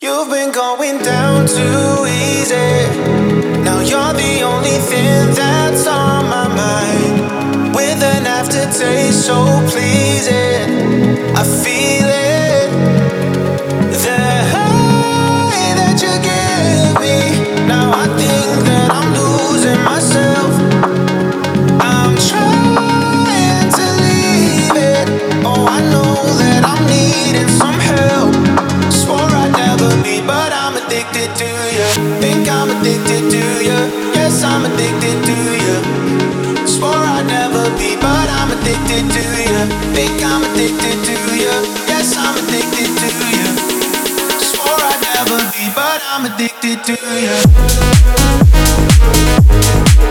You've been going down too easy. Now you're the only thing that's on my mind. With an aftertaste so pleasing, I feel it. The high that you give me. Now I think that I'm losing myself. I'm trying to leave it. Oh, I know that I'm needing some help. Swore I'd never be, but I'm addicted to you. Think I'm addicted to you. Yes, I'm addicted to you. Swore I'd never be, but I'm addicted to you. Think I'm addicted to you. Yes, I'm addicted to you. Swore I'd never be, but I'm addicted to you.